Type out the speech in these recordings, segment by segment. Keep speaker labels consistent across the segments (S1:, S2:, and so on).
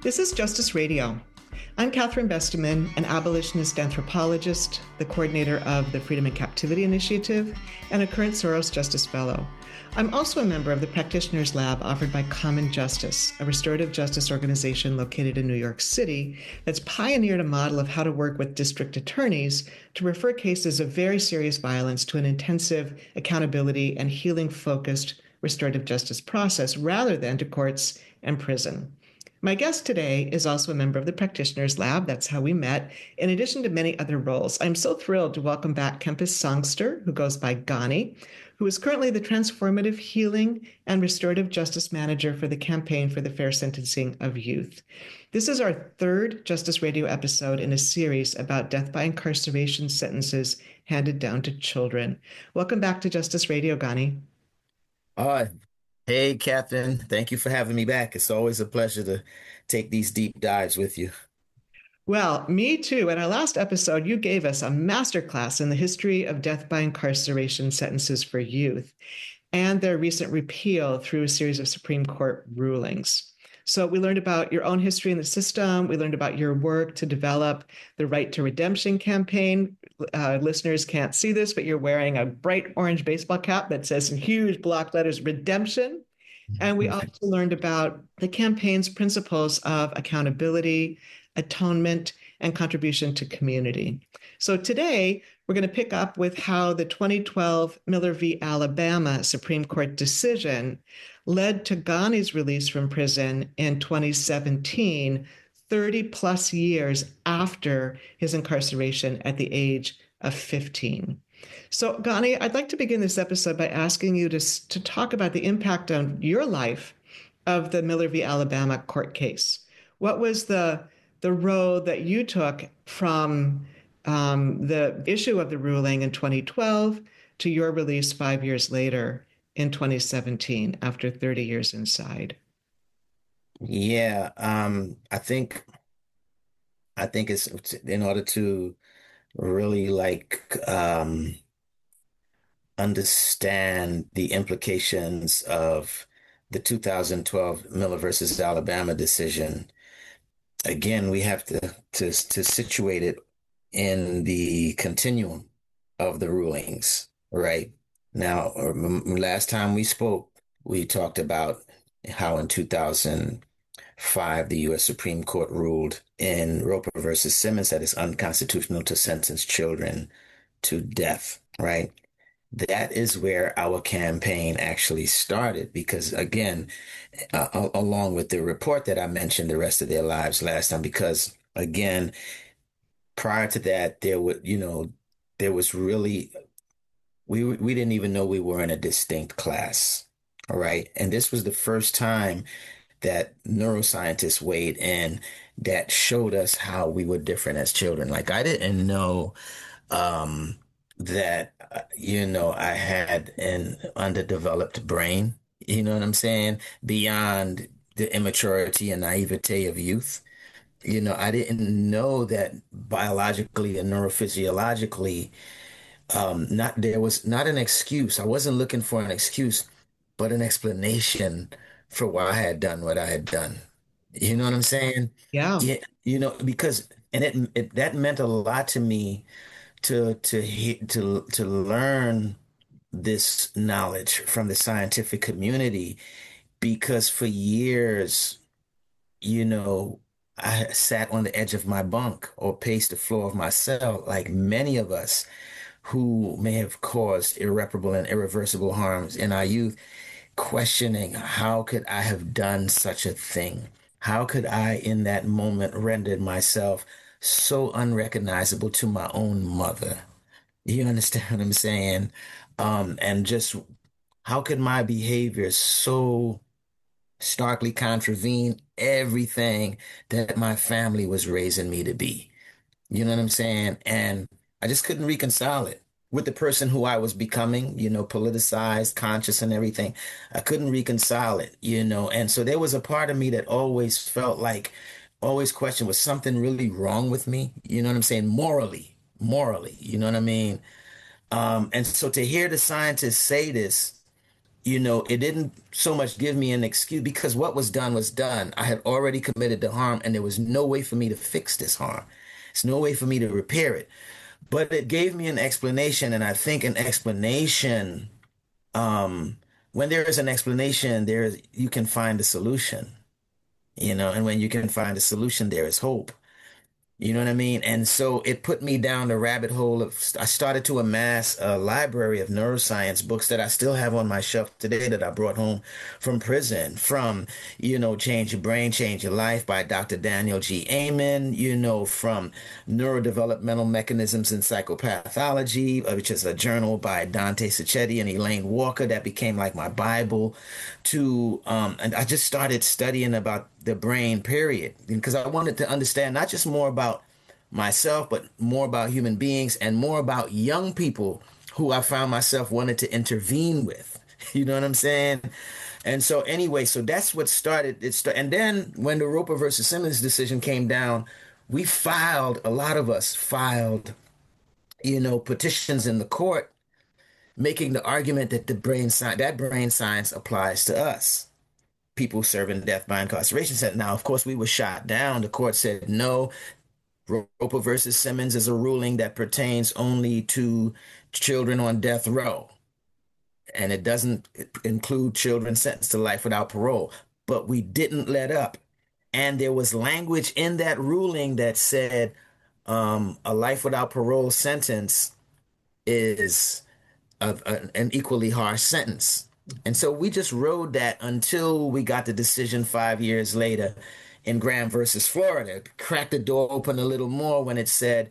S1: This is Justice Radio. I'm Catherine Besteman, an abolitionist anthropologist, the coordinator of the Freedom and Captivity Initiative, and a current Soros Justice Fellow. I'm also a member of the Practitioners Lab offered by Common Justice, a restorative justice organization located in New York City that's pioneered a model of how to work with district attorneys to refer cases of very serious violence to an intensive accountability and healing-focused restorative justice process rather than to courts and prison. My guest today is also a member of the Practitioners Lab. That's how we met, in addition to many other roles. I'm so thrilled to welcome back Kempis Songster, who goes by Ghani, who is currently the Transformative Healing and Restorative Justice Manager for the Campaign for the Fair Sentencing of Youth. This is our third Justice Radio episode in a series about death by incarceration sentences handed down to children. Welcome back to Justice Radio, Ghani.
S2: Hey, Catherine. Thank you for having me back. It's always a pleasure to take these deep dives with you.
S1: Well, me too. In our last episode, you gave us a masterclass in the history of death by incarceration sentences for youth and their recent repeal through a series of Supreme Court rulings. So we learned about your own history in the system. We learned about your work to develop the Right to Redemption campaign. Listeners can't see this, but you're wearing a bright orange baseball cap that says in huge block letters, Redemption. And we also learned about the campaign's principles of accountability, atonement, and contribution to community. So today, we're going to pick up with how the 2012 Miller v. Alabama Supreme Court decision led to Ghani's release from prison in 2017, 30 plus years after his incarceration at the age of 15. So, Ghani, I'd like to begin this episode by asking you to talk about the impact on your life of the Miller v. Alabama court case. What was the road that you took from the issue of the ruling in 2012 to your release 5 years later in 2017 after 30 years inside?
S2: Yeah, I think it's in order to really understand the implications of the 2012 Miller versus Alabama decision. Again, we have to situate it in the continuum of the rulings, right? Now, last time we spoke, we talked about how in 2005, the U.S. Supreme Court ruled in Roper versus Simmons that it's unconstitutional to sentence children to death, right? That is where our campaign actually started because, again, along with the report that I mentioned, the rest of their lives last time, because, again, prior to that, there was really, we didn't even know we were in a distinct class, all right? And this was the first time that neuroscientists weighed in that showed us how we were different as children. Like, I didn't know that, I had an underdeveloped brain, you know what I'm saying? Beyond the immaturity and naivete of youth. I didn't know that biologically and neurophysiologically, there was not an excuse. I wasn't looking for an excuse, but an explanation for why I had done what I had done. You know what I'm saying?
S1: Yeah.
S2: Yeah, because and that meant a lot to me to learn this knowledge from the scientific community because for years, you know, I sat on the edge of my bunk or paced the floor of my cell, like many of us who may have caused irreparable and irreversible harms in our youth, questioning how could I have done such a thing? How could I, in that moment, render myself so unrecognizable to my own mother? You understand what I'm saying? And just how could my behavior so starkly contravene everything that my family was raising me to be? You know what I'm saying? And I just couldn't reconcile it with the person who I was becoming, politicized, conscious and everything. I couldn't reconcile it, and so there was a part of me that always felt like, always questioned, was something really wrong with me? You know what I'm saying? Morally, you know what I mean? And so to hear the scientists say this, it didn't so much give me an excuse because what was done was done. I had already committed the harm, and there was no way for me to fix this harm. There's no way for me to repair it. But it gave me an explanation, and I think an explanation, um, when there is an explanation, you can find a solution, and when you can find a solution, there is hope. You know what I mean? And so it put me down the rabbit hole I started to amass a library of neuroscience books that I still have on my shelf today that I brought home from prison, from, Change Your Brain, Change Your Life by Dr. Daniel G. Amen, from Neurodevelopmental Mechanisms in Psychopathology, which is a journal by Dante Sacchetti and Elaine Walker that became like my Bible, and I just started studying about the brain, period, because I wanted to understand not just more about myself, but more about human beings and more about young people who I found myself wanted to intervene with. You know what I'm saying? And so anyway, so that's what started it. And then when the Roper versus Simmons decision came down, a lot of us filed, petitions in the court making the argument that brain science applies to us, people serving death by incarceration. Said, now, of course, we were shot down. The court said, no, Roper versus Simmons is a ruling that pertains only to children on death row. And it doesn't include children sentenced to life without parole. But we didn't let up. And there was language in that ruling that said a life without parole sentence is an equally harsh sentence. And so we just rode that until we got the decision 5 years later in Graham versus Florida. Cracked the door open a little more when it said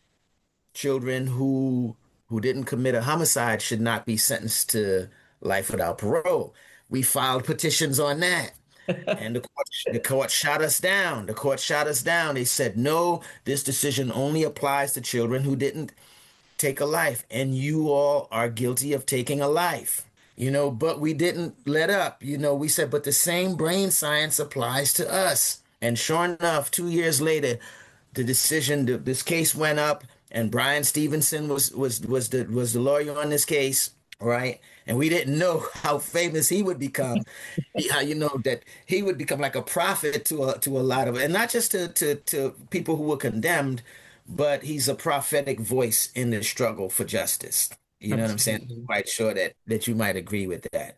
S2: children who didn't commit a homicide should not be sentenced to life without parole. We filed petitions on that. And the court shot us down. The court shot us down. They said, no, this decision only applies to children who didn't take a life, and you all are guilty of taking a life. But we didn't let up. We said, but the same brain science applies to us. And sure enough, 2 years later, this case went up, and Brian Stevenson was the lawyer on this case, right? And we didn't know how famous he would become. That he would become like a prophet to a lot of, and not just to people who were condemned, but he's a prophetic voice in the struggle for justice. You know what I'm saying? I'm quite sure that you might agree with that.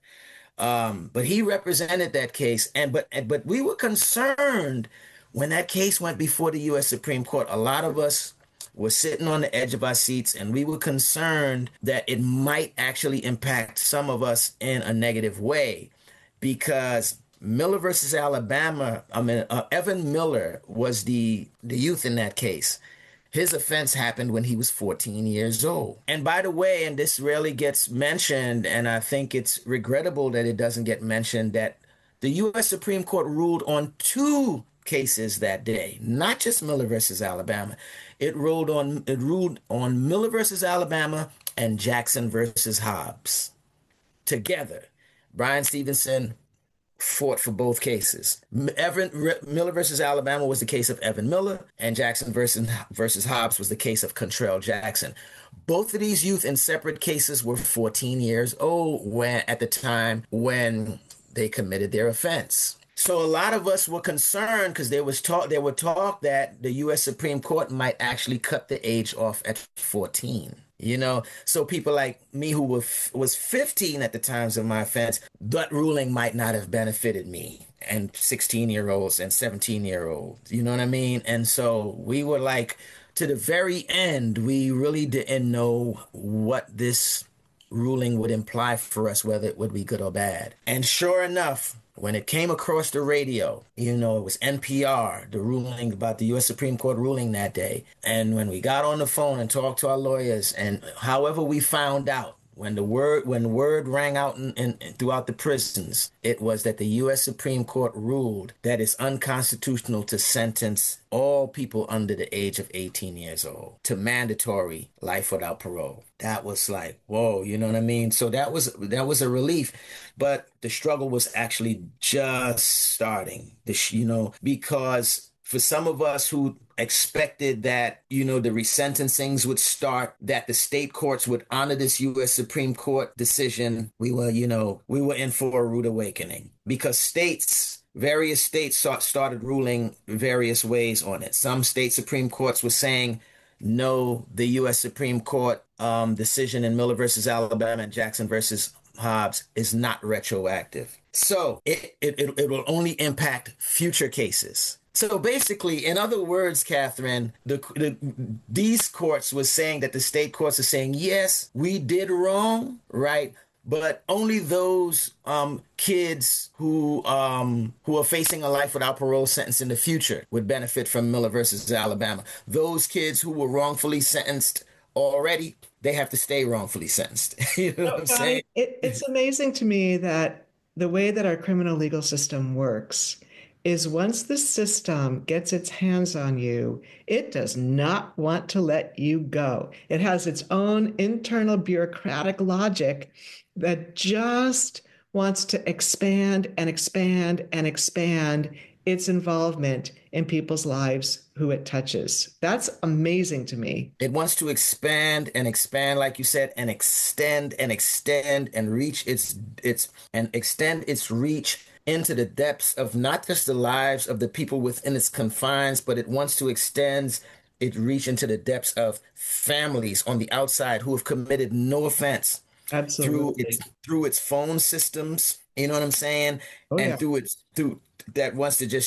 S2: But he represented that case, but we were concerned when that case went before the U.S. Supreme Court. A lot of us were sitting on the edge of our seats, and we were concerned that it might actually impact some of us in a negative way, because Miller versus Alabama, Evan Miller was the youth in that case. His offense happened when he was 14 years old. And by the way, and this rarely gets mentioned, and I think it's regrettable that it doesn't get mentioned, that the U.S. Supreme Court ruled on 2 cases that day, not just Miller versus Alabama. It ruled on Miller versus Alabama and Jackson versus Hobbs together. Brian Stevenson fought for both cases. Miller versus Alabama was the case of Evan Miller, and Jackson versus Hobbs was the case of Contrell Jackson. Both of these youth in separate cases were 14 years old at the time when they committed their offense. So a lot of us were concerned because there were talk that the U.S. Supreme Court might actually cut the age off at 14. So people like me who was 15 at the times of my offense, that ruling might not have benefited me and 16-year-olds and 17-year-olds. You know what I mean? And so we were like, to the very end, we really didn't know what this ruling would imply for us, whether it would be good or bad. And sure enough, when it came across the radio, it was NPR, the ruling about the U.S. Supreme Court ruling that day. And when we got on the phone and talked to our lawyers, and however we found out, when the word rang out throughout the prisons, it was that the U.S. Supreme Court ruled that it's unconstitutional to sentence all people under the age of 18 years old to mandatory life without parole. That was like, whoa, you know what I mean? So that was a relief. But the struggle was actually just starting, because for some of us who expected that, the resentencings would start, that the state courts would honor this U.S. Supreme Court decision. We were in for a rude awakening because various states started ruling various ways on it. Some state Supreme Courts were saying, no, the U.S. Supreme Court decision in Miller versus Alabama and Jackson versus Hobbs is not retroactive. So it will only impact future cases. So basically, in other words, Catherine, these courts were saying that the state courts are saying, yes, we did wrong, right? But only those kids who are facing a life without parole sentence in the future would benefit from Miller versus Alabama. Those kids who were wrongfully sentenced already, they have to stay wrongfully sentenced. You know what I'm saying?
S1: It's amazing to me that the way that our criminal legal system works is once the system gets its hands on you, it does not want to let you go. It has its own internal bureaucratic logic that just wants to expand and expand and expand its involvement in people's lives who it touches. That's amazing to me.
S2: It wants to expand and expand, like you said, and extend and extend and reach and extend its reach into the depths of not just the lives of the people within its confines, but it wants to extend it reach into the depths of families on the outside who have committed no offense.
S1: Absolutely.
S2: Through its phone systems, you know what I'm saying?
S1: Oh,
S2: And
S1: yeah.
S2: through that wants to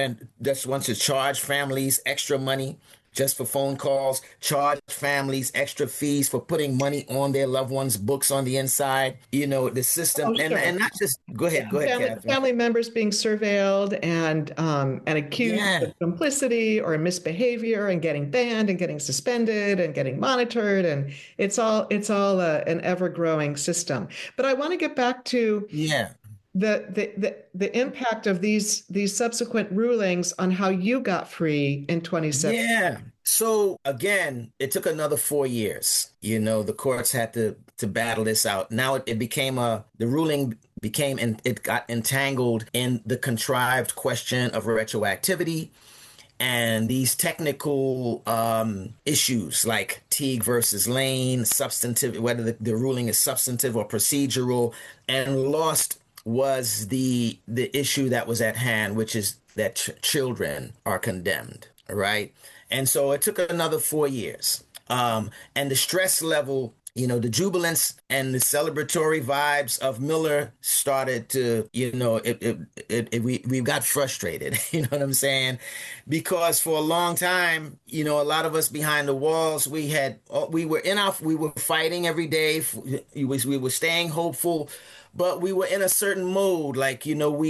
S2: charge families extra money just for phone calls, charge families extra fees for putting money on their loved ones' books on the inside. The system,
S1: Oh, sure.
S2: and not just go ahead, Catherine.
S1: Family members being surveilled and accused
S2: Yeah.
S1: of complicity or misbehavior and getting banned and getting suspended and getting monitored, and it's all an ever-growing system. But I want to get back to
S2: Yeah.
S1: the impact of these subsequent rulings on how you got free in 2017.
S2: Yeah. So again, it took another 4 years. The courts had to battle this out. Now it became the ruling became, and it got entangled in the contrived question of retroactivity and these technical issues like Teague versus Lane, substantive, whether the ruling is substantive or procedural, and lost was the issue that was at hand, which is that children are condemned, right? And so it took another 4 years. And the stress level, the jubilance and the celebratory vibes of Miller started to, we got frustrated, you know what I'm saying? Because for a long time, a lot of us behind the walls, we were fighting every day. We were staying hopeful, but we were in a certain mode. Like,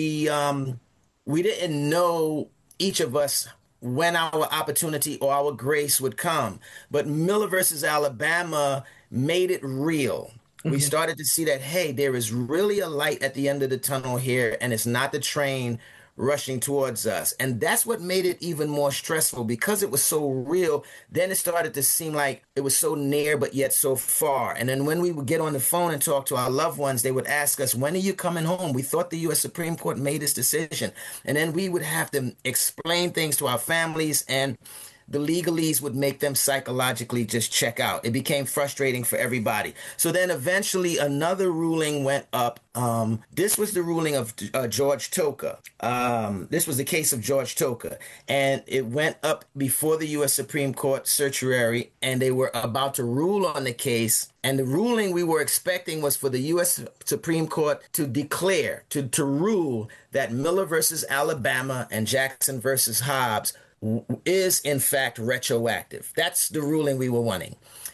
S2: we didn't know, each of us, when our opportunity or our grace would come. But Miller versus Alabama made it real. We started to see that, hey, there is really a light at the end of the tunnel here, and it's not the train rushing towards us. And that's what made it even more stressful, because it was so real. Then it started to seem like it was so near, but yet so far. And then when we would get on the phone and talk to our loved ones, they would ask us, when are you coming home? We thought the U.S. Supreme Court made this decision. And then we would have to explain things to our families, and the legalese would make them psychologically just check out. It became frustrating for everybody. So then eventually another ruling went up. This was the ruling of George Toka. This was the case of George Toka. And it went up before the U.S. Supreme Court certiorari, and they were about to rule on the case. And the ruling we were expecting was for the U.S. Supreme Court to declare, to rule that Miller versus Alabama and Jackson versus Hobbs is in fact retroactive. That's the ruling we were wanting.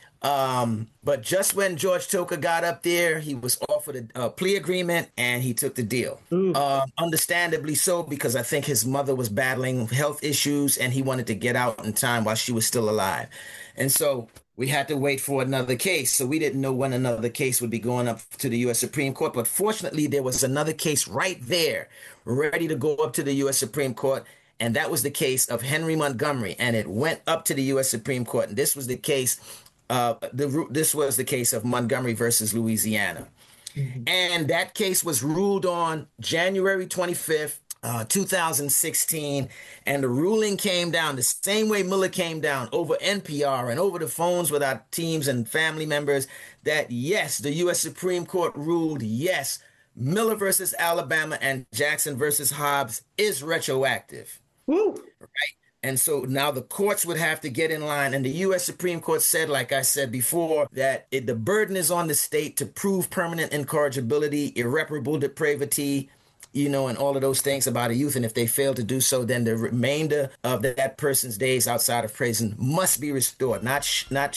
S2: But just when George Toka got up there, he was offered a plea agreement, and he took the deal. Understandably so, because I think his mother was battling health issues, and he wanted to get out in time while she was still alive. And so we had to wait for another case. So we didn't know when another case would be going up to the U.S. Supreme Court. But fortunately, there was another case right there, ready to go up to the U.S. Supreme Court. And that was the case of Henry Montgomery, and it went up to the U.S. Supreme Court. And this was the case. This was the case of Montgomery versus Louisiana, and that case was ruled on January 25th, 2016, and the ruling came down the same way Miller came down over NPR and over the phones with our teams and family members that yes, the U.S. Supreme Court ruled yes, Miller versus Alabama and Jackson versus Hobbs is retroactive.
S1: Woo.
S2: And so now the courts would have to get in line. And the U.S. Supreme Court said, like I said before, that the burden is on the state to prove permanent incorrigibility, irreparable depravity, and all of those things about a youth. And if they fail to do so, then the remainder of that person's days outside of prison must be restored. Not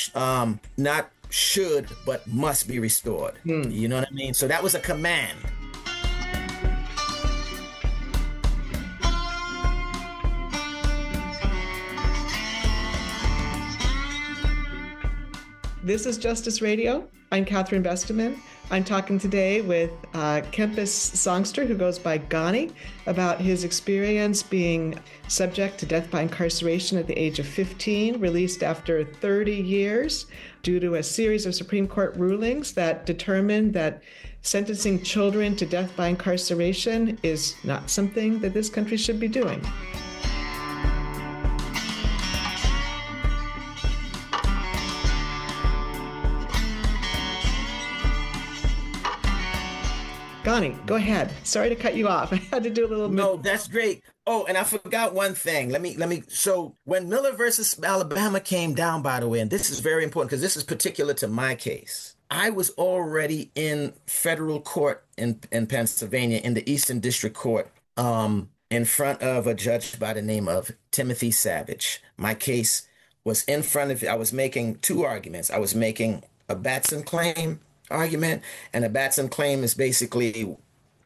S2: should, but must be restored. You know what I mean? So that was a command.
S1: This is Justice Radio. I'm Catherine Besteman. I'm talking today with Kempis songster, who goes by Ghani, about his experience being subject to death by incarceration at the age of 15, released after 30 years due to a series of Supreme Court rulings that determined that sentencing children to death by incarceration is not something that this country should be doing. Ghani, go ahead. Sorry to cut you off. I had to do a little.
S2: No, that's great. Oh, and I forgot one thing. Let me. So when Miller versus Alabama came down, by the way, and this is very important because this is particular to my case, I was already in federal court in Pennsylvania, in the Eastern District Court, in front of a judge by the name of Timothy Savage. My case was in front of. I was making two arguments. I was making a Batson claim argument, and a Batson claim is basically,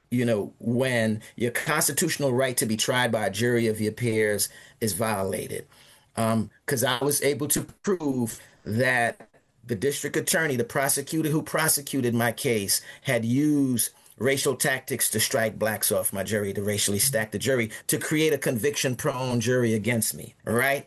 S2: when your constitutional right to be tried by a jury of your peers is violated. Because I was able to prove that the district attorney, the prosecutor who prosecuted my case, had used racial tactics to strike blacks off my jury, to racially stack the jury, to create a conviction-prone jury against me, right?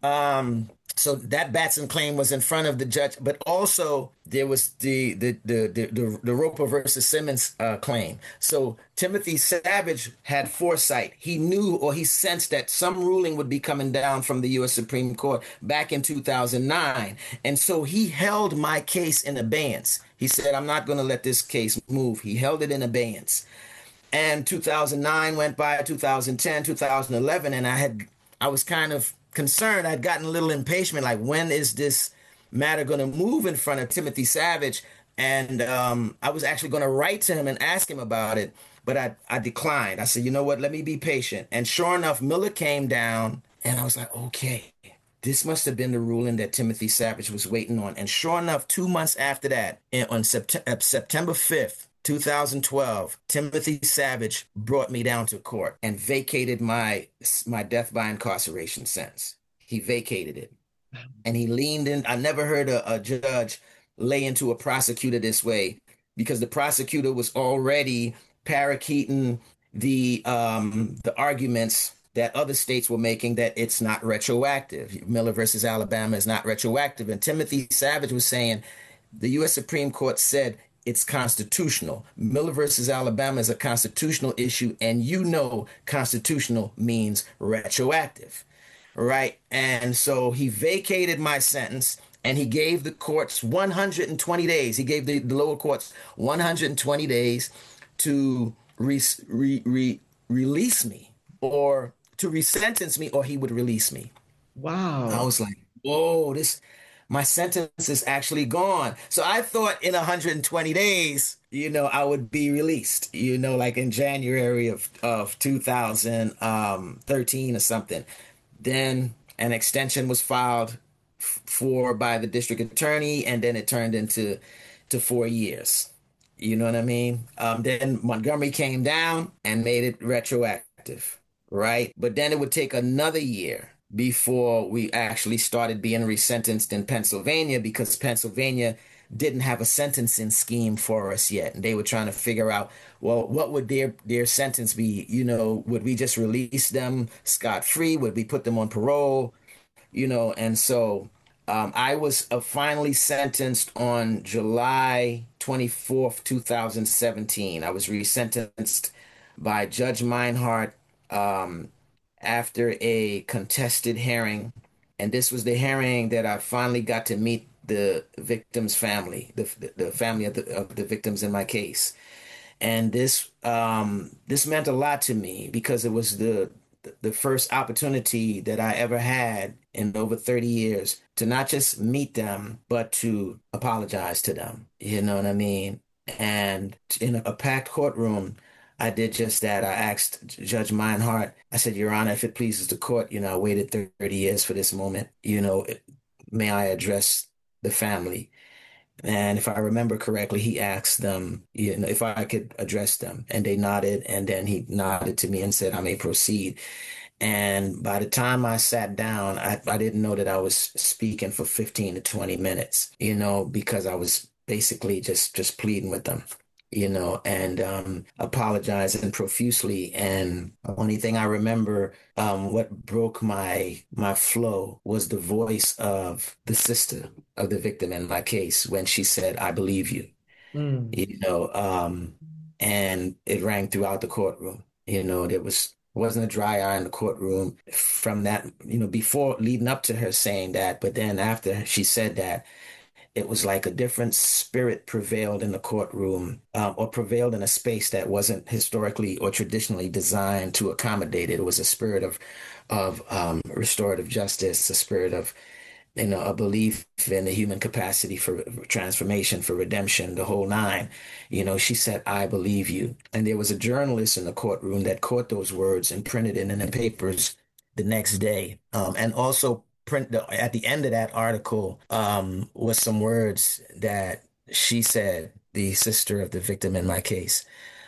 S2: So that Batson claim was in front of the judge, but also there was the Roper versus Simmons claim. So Timothy Savage had foresight. He knew, or he sensed, that some ruling would be coming down from the U.S. Supreme Court back in 2009. And so he held my case in abeyance. He said, I'm not going to let this case move. He held it in abeyance. And 2009 went by, 2010, 2011, and I was kind of concerned. I'd gotten a little impatient, like, when is this matter going to move in front of Timothy Savage? And I was actually going to write to him and ask him about it, but I declined. I said, you know what, let me be patient. And sure enough, Miller came down, and I was like, okay, this must have been the ruling that Timothy Savage was waiting on. And sure enough, 2 months after that, on September 5th, 2012, Timothy Savage brought me down to court and vacated my death by incarceration sentence. He vacated it. And he leaned in. I never heard a judge lay into a prosecutor this way, because the prosecutor was already parakeeting the arguments that other states were making, that it's not retroactive. Miller versus Alabama is not retroactive. And Timothy Savage was saying the U.S. Supreme Court said it's constitutional. Miller versus Alabama is a constitutional issue, and constitutional means retroactive, right? And so he vacated my sentence, and he gave the courts 120 days. He gave the lower courts 120 days to release me, or to resentence me, or he would release me.
S1: Wow.
S2: I was like, whoa, my sentence is actually gone. So I thought in 120 days, I would be released, like in January of 2013 or something. Then an extension was filed by the district attorney, and then it turned into 4 years. You know what I mean? Then Montgomery came down and made it retroactive, right? But then it would take another year before we actually started being resentenced in Pennsylvania, because Pennsylvania didn't have a sentencing scheme for us yet. And they were trying to figure out, well, what would their sentence be? Would we just release them scot-free? Would we put them on parole? And so I was finally sentenced on July 24th, 2017. I was resentenced by Judge Meinhardt um, after a contested hearing, and this was the hearing that I finally got to meet the victim's family, the family of the victims in my case. And this meant a lot to me because it was the first opportunity that I ever had in over 30 years to not just meet them, but to apologize to them. You know what I mean? And in a packed courtroom, I did just that. I asked Judge Meinhardt, I said, Your Honor, if it pleases the court, I waited 30 years for this moment. May I address the family? And if I remember correctly, he asked them, if I could address them, and they nodded. And then he nodded to me and said, I may proceed. And by the time I sat down, I didn't know that I was speaking for 15 to 20 minutes, because I was basically just pleading with them, and apologizing profusely. And the only thing I remember, what broke my flow was the voice of the sister of the victim in my case when she said, I believe you,
S1: Mm.
S2: you know, um, and it rang throughout the courtroom. There wasn't a dry eye in the courtroom from that, before leading up to her saying that. But then after she said that, it was like a different spirit prevailed in the courtroom, or prevailed in a space that wasn't historically or traditionally designed to accommodate it. It was a spirit of restorative justice, a spirit of a belief in the human capacity for transformation, for redemption, the whole nine. She said, I believe you. And there was a journalist in the courtroom that caught those words and printed it in the papers the next day. And also at the end of that article, was some words that she said, the sister of the victim in my case,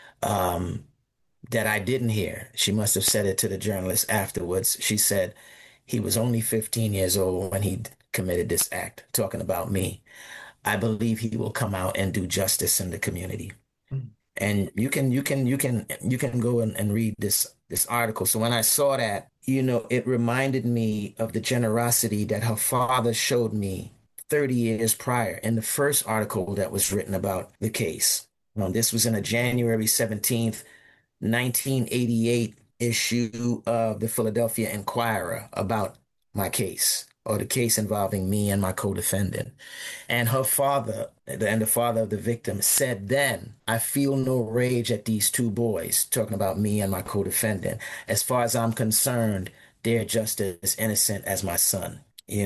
S2: um, that I didn't hear. She must have said it to the journalist afterwards. She said, he was only 15 years old when he committed this act, talking about me. I believe he will come out and do justice in the community.
S1: Mm.
S2: And you can go and read this article. So when I saw that, it reminded me of the generosity that her father showed me 30 years prior in the first article that was written about the case. This was in a January 17th, 1988 issue of the Philadelphia Inquirer about my case, or the case involving me and my co-defendant. And her father, and the father of the victim, said then, I feel no rage at these two boys, talking about me and my co-defendant. As far as I'm concerned, they're just as innocent as my son.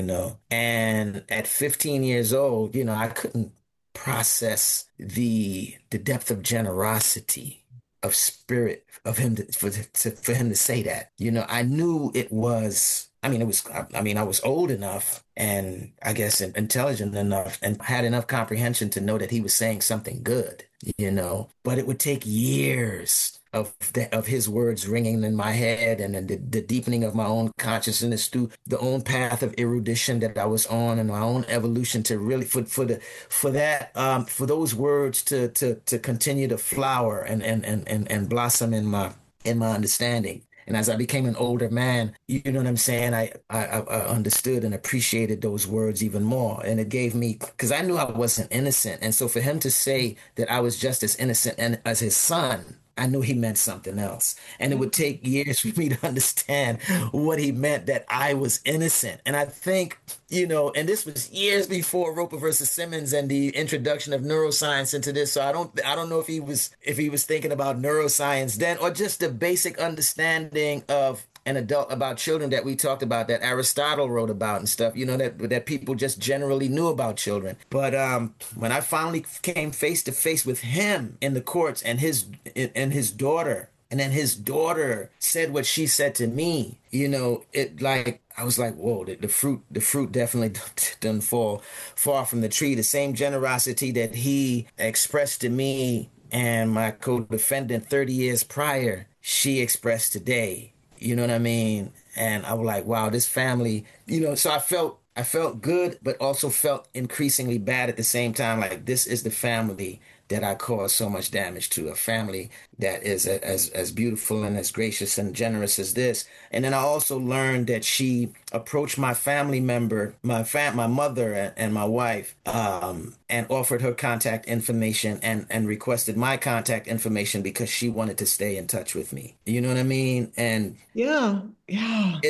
S2: And at 15 years old, I couldn't process the depth of generosity, of spirit of him for him to say that. I knew it was. I was old enough and I guess intelligent enough and had enough comprehension to know that he was saying something good, but it would take years of his words ringing in my head, and then the deepening of my own consciousness through the own path of erudition that I was on and my own evolution to really for those words to continue to flower and blossom in my understanding. And as I became an older man, you know what I'm saying? I understood and appreciated those words even more. And it gave me, because I knew I wasn't innocent. And so for him to say that I was just as innocent and as his son, I knew he meant something else. And it would take years for me to understand what he meant, that I was innocent. And I think, and this was years before Roper versus Simmons and the introduction of neuroscience into this. So I don't know if he was thinking about neuroscience then, or just the basic understanding of an adult, about children that we talked about, that Aristotle wrote about and stuff, that people just generally knew about children. But when I finally came face to face with him in the courts, and his daughter, and then his daughter said what she said to me, it, like, I was like, whoa, the fruit definitely doesn't fall far from the tree. The same generosity that he expressed to me and my co-defendant 30 years prior, she expressed today. You know what I mean? And I was like, wow, this family, so I felt good, but also felt increasingly bad at the same time. Like, this is the family that I caused so much damage to, a family that is as beautiful and as gracious and generous as this. And then I also learned that she approached my family member, my mother and my wife, and offered her contact information and requested my contact information because she wanted to stay in touch with me. You know what I mean? And
S1: Yeah. Yeah.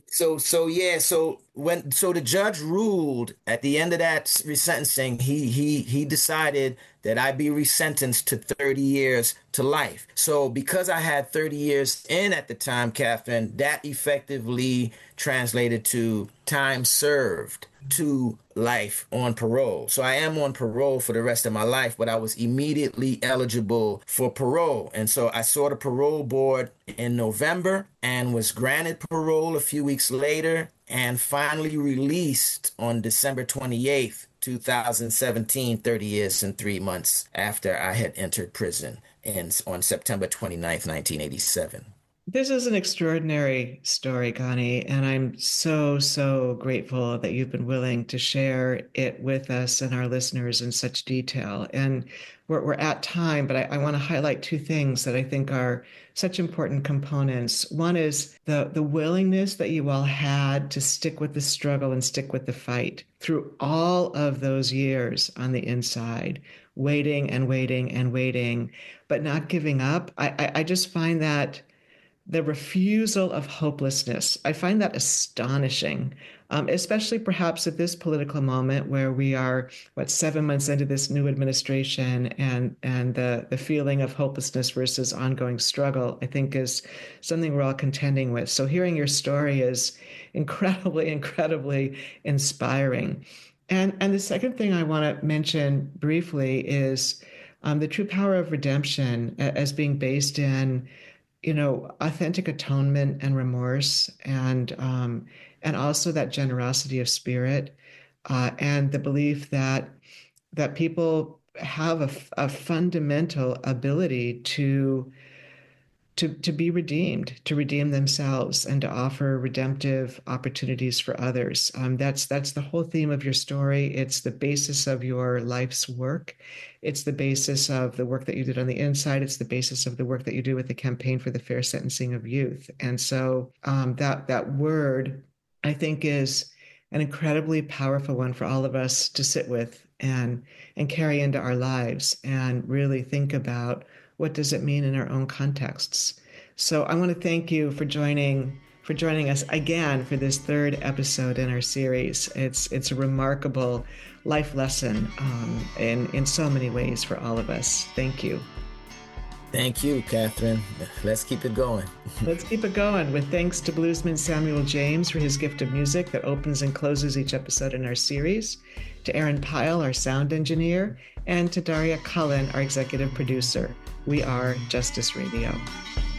S2: so the judge ruled at the end of that resentencing, he decided that I be resentenced to 30 years to life. So because I had 30 years in at the time, Catherine, that effectively translated to time served to life on parole. So I am on parole for the rest of my life, but I was immediately eligible for parole. And so I saw the parole board in November and was granted parole a few weeks later and finally released on December 28th, 2017, 30 years and 3 months after I had entered prison on September 29th, 1987.
S1: This is an extraordinary story, Connie, and I'm so, so grateful that you've been willing to share it with us and our listeners in such detail. And we're at time, but I want to highlight two things that I think are such important components. One is the willingness that you all had to stick with the struggle and stick with the fight through all of those years on the inside, waiting and waiting and waiting, but not giving up. I just find that the refusal of hopelessness. I find that astonishing, especially perhaps at this political moment where we are, 7 months into this new administration, and the feeling of hopelessness versus ongoing struggle, I think is something we're all contending with. So hearing your story is incredibly, incredibly inspiring. And the second thing I want to mention briefly is the true power of redemption as being based in authentic atonement and remorse, and also that generosity of spirit, and the belief that people have a fundamental ability to be redeemed, to redeem themselves, and to offer redemptive opportunities for others. That's the whole theme of your story. It's the basis of your life's work. It's the basis of the work that you did on the inside. It's the basis of the work that you do with the Campaign for the Fair Sentencing of Youth. And so that word, I think, is an incredibly powerful one for all of us to sit with and carry into our lives and really think about what does it mean in our own contexts. So I want to thank you for joining us again for this third episode in our series. It's a remarkable life lesson in so many ways for all of us. Thank you.
S2: Thank you, Catherine. Let's keep it going.
S1: Let's keep it going with thanks to bluesman Samuel James for his gift of music that opens and closes each episode in our series, to Aaron Pyle, our sound engineer, and to Daria Cullen, our executive producer. We are Justice Radio.